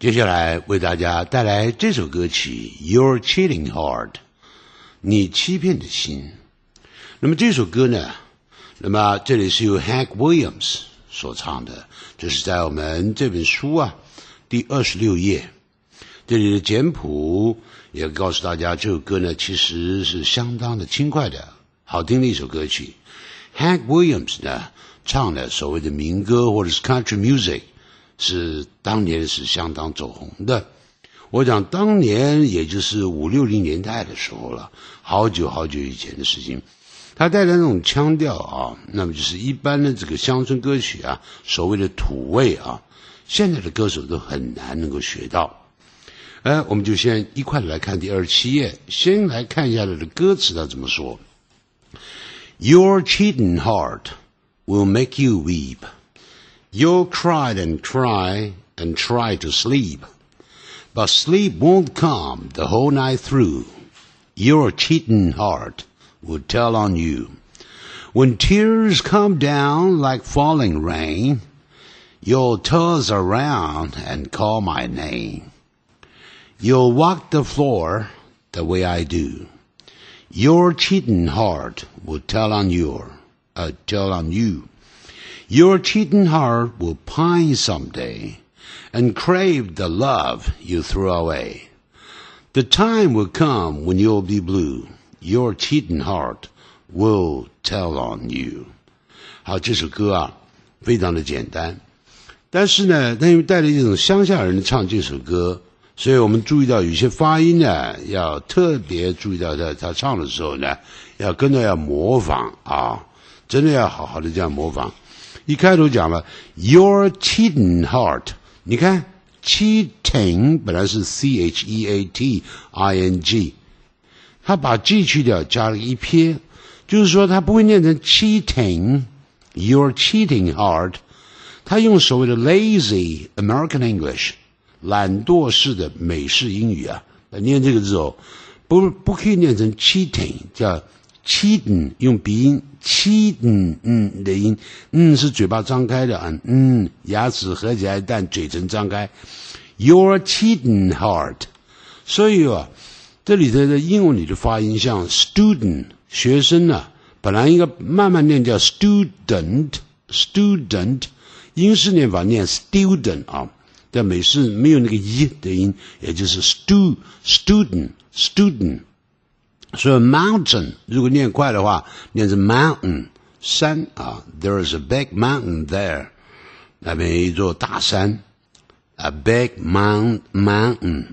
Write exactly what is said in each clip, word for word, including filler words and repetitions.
接下来为大家带来这首歌曲 Your Cheating Heart， 你欺骗的心。那么这首歌呢，那么这里是由 Hank Williams 所唱的，这是在我们这本书啊第二十六页，这里的简谱也告诉大家，这首歌呢其实是相当的轻快的好听的一首歌曲。 Hank Williams 呢唱的所谓的民歌或者是 country music， 是当年是相当走红的。我讲当年也就是五六零年代的时候了，好久好久以前的事情。他带来那种腔调啊，那么就是一般的这个乡村歌曲啊，所谓的土味啊，现在的歌手都很难能够学到。哎，我们就先一块来看第二十七页，先来看一下它的歌词，它怎么说。 Your cheating heart will make you weep. You'll cry and cry and try to sleep, but sleep won't come the whole night through. Your cheating heart will tell on you. When tears come down like falling rain, you'll toss around and call my name. You'll walk the floor the way I do. Your cheating heart will tell on your, uh, tell on you. Your cheating heart will pine someday and crave the love you threw away. The time will come when you'll be blue. Your cheating heart will tell on you. 好，这首歌啊，非常的简单，但是呢，它因为带了一种乡下人唱这首歌，所以我们注意到有些发音呢，要特别注意到他他唱的时候呢，要跟着要模仿啊，真的要好好的这样模仿。一开头讲了 Your cheating heart， 你看 cheating 本来是 C H E A T I N G， 他把 G 去掉，加了一撇，就是说他不会念成 cheating Your cheating heart， 他用所谓的 lazy American English， 懒惰式的美式英语啊，来念这个字哦，不不可以念成 cheating， 叫 cheating， 用鼻音 cheating 嗯的音，嗯是嘴巴张开的啊，嗯牙齿合起来但嘴唇张开 Your cheating heart。 所以啊，这里的英文里的发音像 student 学生啊，本来应该慢慢念叫 student student， 英式念法念 student 啊，在美式没有那个一的音，也就是 stu student student。所以 mountain 如果念快的话，念成 mountain 山啊 ，there is a big mountain there， 那边有一座大山 ，a big mount mountain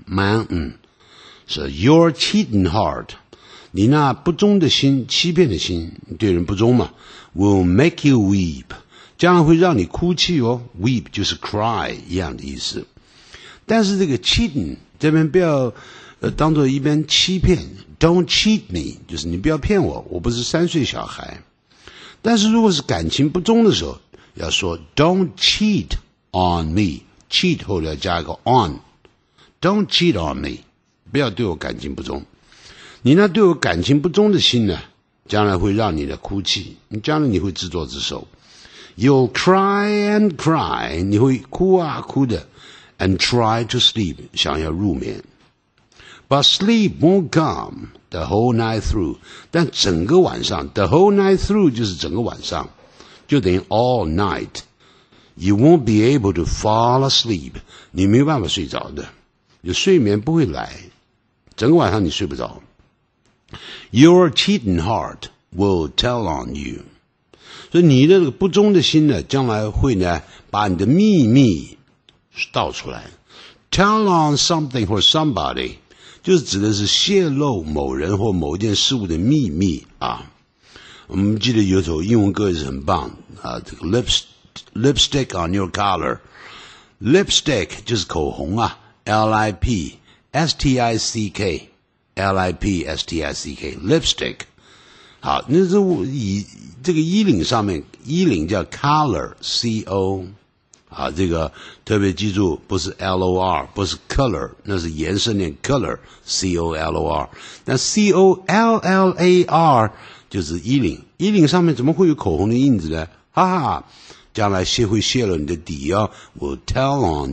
mountain。So your cheating heart， 你那不忠的心，欺骗的心，对人不忠嘛 ，will make you weep， 将来会让你哭泣哦 ，weep 就是 cry 一样的意思。但是这个 cheating 这边不要呃当做一边欺骗。Don't cheat me， 就是你不要骗我，我不是三岁小孩。但是如果是感情不忠的时候，要说 Don't cheat on me， cheat 后要加一个 on，Don't cheat on me， 不要对我感情不忠。你那对我感情不忠的心呢，将来会让你的哭泣，你将来你会自作自受。You'll cry and cry， 你会哭啊哭的 ，and try to sleep， 想要入眠。But sleep won't come the whole night through， 但整个晚上 the whole night through 就是整个晚上，就等于 all night。You won't be able to fall asleep， 你没有办法睡着的，你睡眠不会来，整个晚上你睡不着。Your cheating heart will tell on you， 所以你的这个不忠的心呢，将来会呢把你的秘密道出来。Tell on something or somebody，就是指的是泄露某人或某件事物的秘密啊。我们记得有首英文歌也是很棒啊，这个 lips lipstick on your collar，lipstick 就是口红啊 ，L I P S T I C K，L I P S T I C K，lipstick。好，那是以这个衣领上面，衣领叫 collar，C O。啊，这个特别记住，不是 L O R， 不是 color， 那是颜色念 color，C O L O R。那 C O L L A R 就是衣领，衣领上面怎么会有口红的印子呢？哈哈，将来泄会泄露你的底哦 ，will tell on you，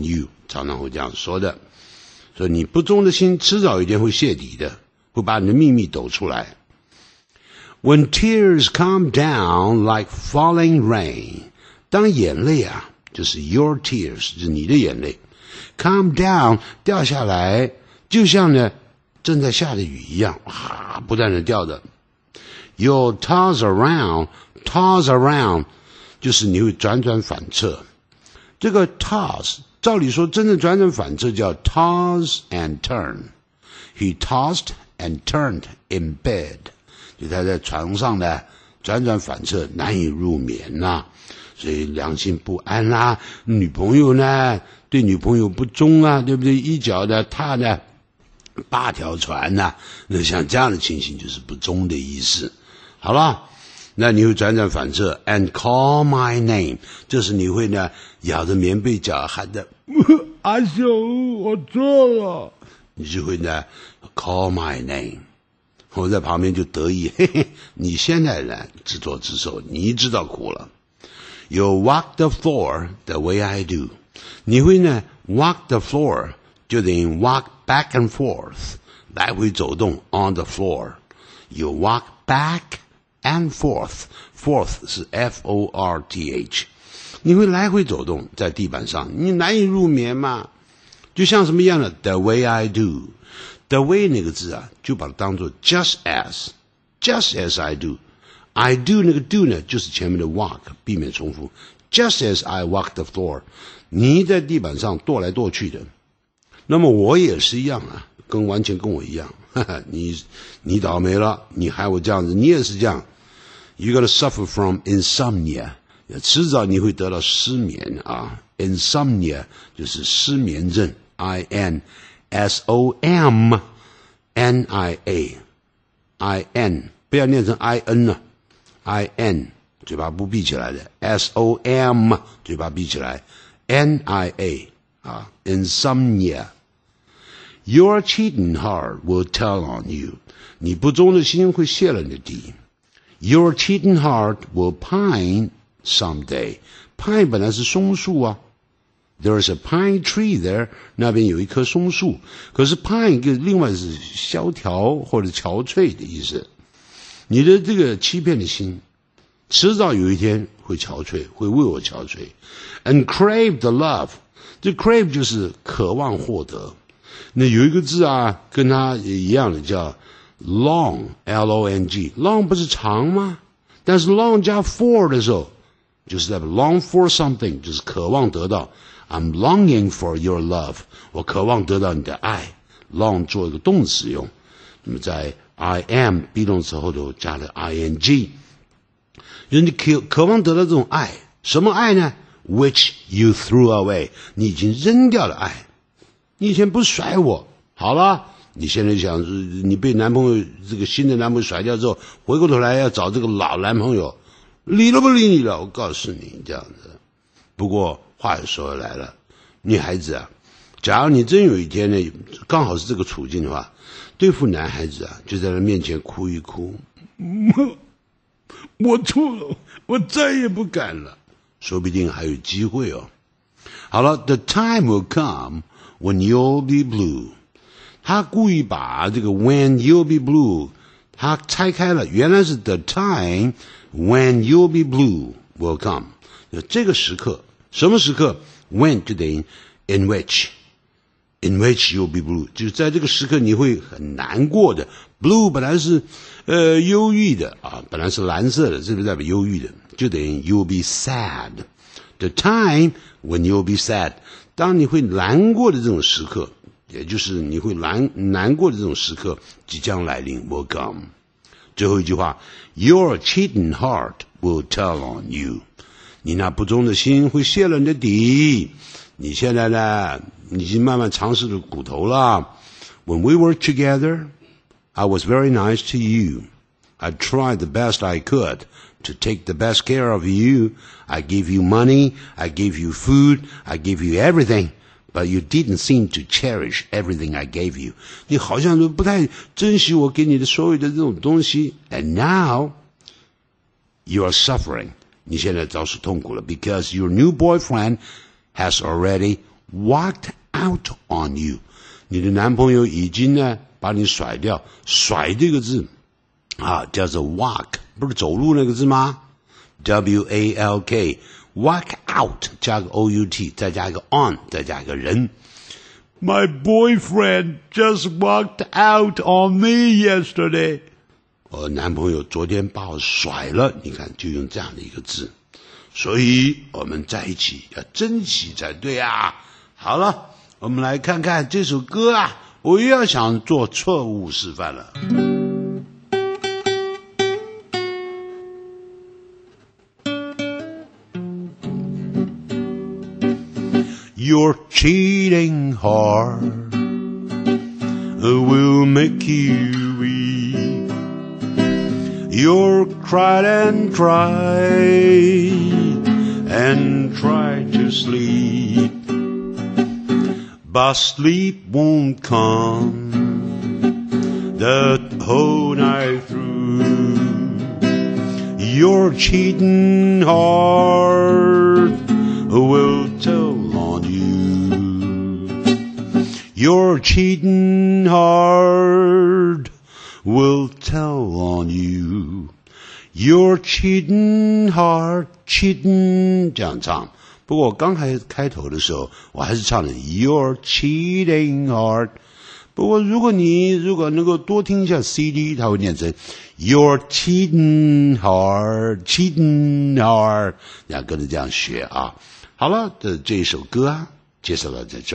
常常会这样说的。所以你不忠的心，迟早一天会泄底的，会把你的秘密抖出来。When tears come down like falling rain， 当眼泪啊，就是 your tears， 就是你的眼泪 ，come down 掉下来，就像呢正在下的雨一样，啊，不断的掉的。You'll toss around, toss around， 就是你会转转反侧。这个 toss， 照理说真正转转反侧叫 toss and turn。He tossed and turned in bed。就他在床上呢转转反侧，难以入眠呐、啊，所以良心不安啦、啊。女朋友呢对女朋友不忠啊，对不对？一脚的踏呢八条船呐、啊，那像这样的情形就是不忠的意思。好了，那你会转转反侧 ，and call my name， 就是你会呢咬着棉被角喊的阿雄，我错了，你就会呢 call my name。我在旁边就得意，嘿嘿，你现在呢自作自受，你知道苦了。You walk the floor the way I do， 你会呢 walk the floor， 就等于 walk back and forth， 来回走动 on the floor。You walk back and forth， forth 是 F O R T H， 你会来回走动在地板上，你难以入眠嘛？就像什么样的 the way I do。The way 那个字啊，就把它当作 just as just as I do I do 那个 do 呢，就是前面的 walk， 避免重复。Just as I walk the floor， 你在地板上跺来跺去的，那么我也是一样啊，跟完全跟我一样。哈哈，你你倒霉了，你害我这样子，你也是这样。You're gonna suffer from insomnia， 迟早你会得到失眠啊。Insomnia 就是失眠症 ，I N S O M N I A I N， 不要念成 I N 呢 I N 嘴巴不闭起来的 S O M 嘴巴闭起来 N I A 啊 Insomnia。 Your cheating heart will tell on you， 你不忠的心会泄了你的底。 Your cheating heart will pine someday， pine 本来是松树啊，There's a pine tree there， 那边有一棵松树，可是 pine 跟另外是萧条或者憔悴的意思。你的这个欺骗的心，迟早有一天会憔悴，会为我憔悴。And crave the love， 这 crave 就是渴望获得。那有一个字啊，跟它一样的叫 long L O N G， long 不是长吗？但是 long 加 for 的时候，就是在 long for something， 就是渴望得到。I'm longing for your love， 我渴望得到你的爱。long 做一个动词用，那么在 I am be 动词后头加了 ing， 就是你渴渴望得到这种爱，什么爱呢 ？Which you threw away， 你已经扔掉了爱。你以前不甩我，好了，你现在想你被男朋友这个新的男朋友甩掉之后，回过头来要找这个老男朋友，理都不理你了。我告诉你这样子。不过话又说回来了，女孩子啊，假如你真有一天呢，刚好是这个处境的话，对付男孩子啊，就在他面前哭一哭，我错了，我再也不敢了，说不定还有机会哦。好了 ，The time will come when you'll be blue。他故意把这个 when you'll be blue， 他拆开了，原来是 the time when you'll be blue will come。这个时刻，什么时刻 ？When 就等于 in which。In which you'll be blue， 就是在这个时刻你会很难过的。Blue 本来是呃忧郁的啊，本来是蓝色的，这个代表忧郁的，就等于 you'll be sad。The time when you'll be sad， 当你会难过的这种时刻，也就是你会难难过的这种时刻即将来临 will come。最后一句话 ，Your cheating heart will tell on you， 你那不忠的心会泄了你的底。你现在呢，你已经慢慢尝试着骨头了。When we were together, I was very nice to you. I tried the best I could to take the best care of you. I gave you money, I gave you food, I gave you everything, but you didn't seem to cherish everything I gave you. 你好像都不太珍惜我给你的所有的这种东西。And now, you are suffering. 你现在遭受痛苦了 because your new boyfriend has already walked out on you， 你的男朋友已经呢把你甩掉，甩这个字啊叫做 walk， 不是走路那个字吗？ W A L K walk out 加个 O U T 再加一个 on 再加一个人。My boyfriend just walked out on me yesterday。 我男朋友昨天把我甩了，你看就用这样的一个字，所以我们在一起要珍惜才对啊。好了，我们来看看这首歌啊，我又要想做错误示范了。Your cheating heart will make you weep. You're cried and cried and tried to sleep, but sleep won't come the whole night through. Your cheating heart will tell on you. Your cheating heart will tell on you. Your cheating heart, cheating 这样唱。不过我刚开开头的时候，我还是唱的 Your cheating heart。不过如果你如果能够多听一下 C D， 它会念成 Your cheating heart, cheating heart， 你要跟着这样学啊。好了，这这一首歌啊，介绍到这。